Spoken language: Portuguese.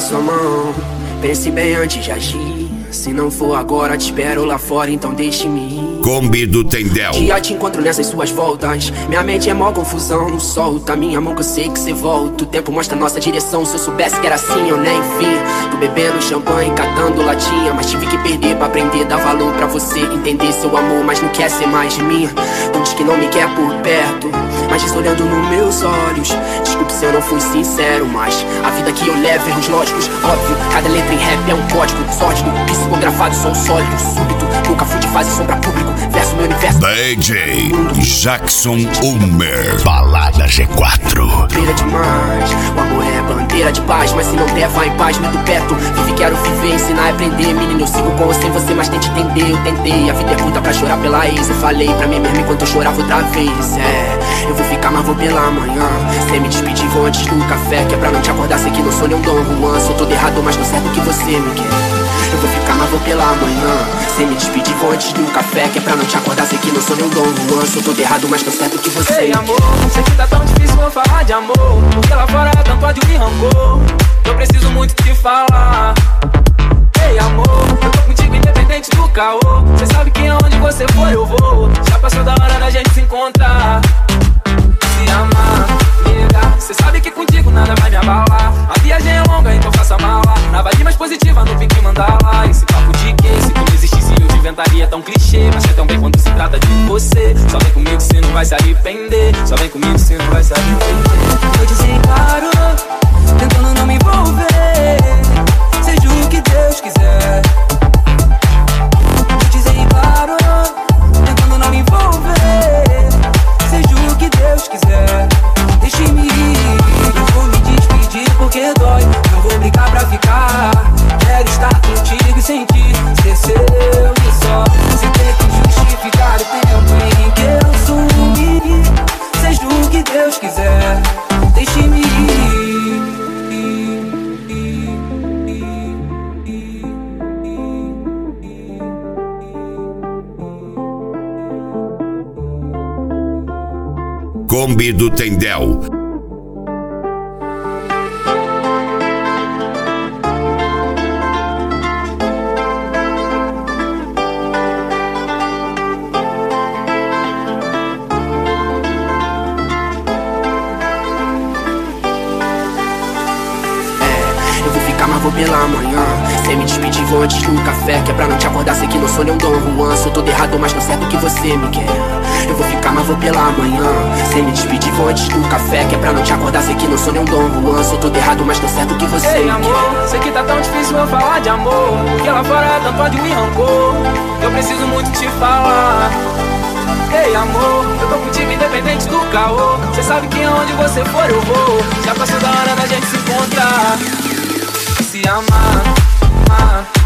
sua mão. Pense bem antes de agir. Se não for agora, te espero lá fora, então deixe-me ir. Kombi do Tendel. Já te encontro nessas suas voltas. Minha mente é mó confusão, não solta minha mão que eu sei que cê volta. O tempo mostra nossa direção, se eu soubesse que era assim eu nem vi. Tô bebendo champanhe, catando latinha, mas tive que perder pra aprender, dar valor pra você entender seu amor, mas não quer ser mais de mim. Não diz que não me quer por perto, mas diz olhando nos meus olhos. Desculpe se eu não fui sincero, mas a vida que eu levo, erros lógicos, óbvio. Cada letra em rap é um código sórdido, psicografado, sou sólido, súbito. Nunca fui de fazer som pra público, verso meu universo. DJ Jackson Ulmer, Balada G4. Brilha demais, o amor é bandeira de paz, mas se não der, vai em paz, medo perto. Vive, quero viver, ensinar e aprender. Menino, eu sigo com ou sem você, mas tente entender. Eu tentei, a vida é curta pra chorar pela ex. Eu falei pra mim mesmo enquanto eu chorava outra vez. Eu vou ficar, mas vou pela manhã. Sem me despedir, vou antes do café, que é pra não te acordar, sei que não sou nem um Dom Juan. Sou todo errado, mas não certo que você me quer. Eu vou ficar, mas vou pela manhã. Sem me despedir, vou antes do café, que é pra não te acordar, sei que não sou nem um Dom Juan. Sou todo errado, mas tô certo que você. Ei, amor, sei que tá tão difícil eu falar de amor, porque lá fora tanto ódio e rancor. Eu preciso muito te falar. Ei, amor, eu tô contigo independente do caô. Cê sabe que aonde você for eu vou. Já passou da hora da gente se encontrar. Se amar, nega, cê sabe que contigo nada vai me abalar. A viagem é longa, então faça mala. Na vibe mais positiva, no pique mandala. Esse papo de quê? Se tu não existisse eu te inventaria tão clichê. Mas é tão bem quando se trata de você. Só vem comigo, cê não vai se arrepender. Só vem comigo, cê não vai se arrepender. Eu disse claro, tentando não me envolver. Seja o que Deus quiser. Eu disse claro, tentando não me envolver. Seja o que Deus quiser. Deixe-me ir, não vou me despedir porque dói. Não vou brigar pra ficar. Quero estar contigo e sentir ser seu e só. Sem ter que justificar o tempo em que eu sumi. Seja o que Deus quiser. Deixe-me ir. Kombi do Tendel. Eu vou ficar, mas vou pela manhã. Sem me despedir, vou antes do café, que é pra não te acordar, sei que não sou nem um Dom Juan. Sou todo errado, mas tô certo que você me quer. Eu vou ficar, mas vou pela manhã. Sem me despedir, vou antes do café, que é pra não te acordar, sei que não sou nem um Dom Juan. Sou todo errado, mas tô certo que você Ei, me amor, quer. sei que tá tão difícil eu falar de amor, porque lá fora tanto ódio e rancor. Eu preciso muito te falar. Ei, amor, eu tô contigo independente do caô. Cê sabe que aonde você for eu vou. Já passou da hora da gente se encontrar. Se amar, amar.